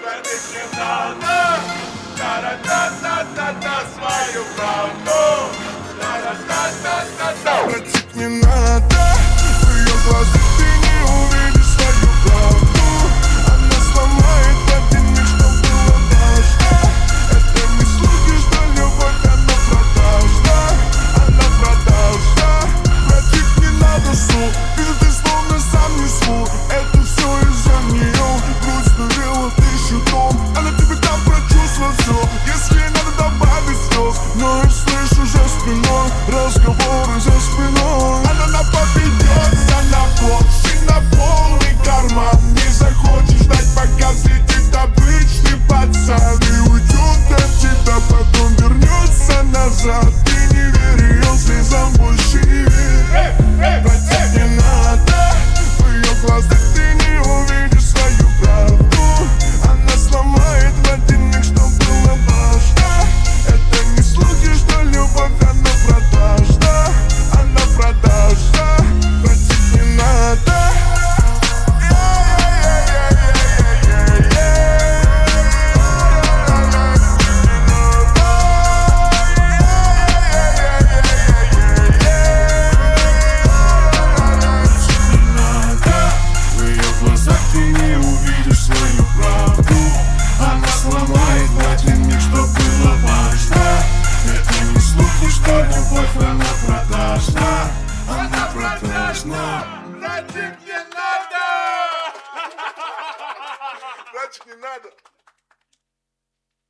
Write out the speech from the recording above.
Хранить не надо, та-ра-та-та-та-та, свою правду, та-ра-та-та-та-та. Вратить не надо, в ее глазах ты не увидишь свою правду. Она сломает один миг, что было важно. Это не слухи, что любовь, она продажна. Она продажна. Вратить не надо, су, ведь ты словно сам не сву. Это все из-за нее. Грудь сдавила тысячу тонн. Она тебе там про чувства все. Если надо добавить слез, но я слышу за спиной разговоры за спиной. Она на поведется на площадь, на полный карман. Не захочешь ждать, пока взлетит обычный пацан и уйдет от тебя, потом вернется назад. Ты не верь ее слезам, больше не верь. Вратить не надо, в ее глазах ты не увидишь свою правду. Она сломает в один миг, что было важно. Это не слухи, что любовь, она продажна. Она продажна. Вратить не надо. В ее глазах ты не увидишь свою правду. Она сломает в один миг, что было важно. Это не слухи, что любовь, она продажна. Она продажна. Братик, не надо! Братик, не надо.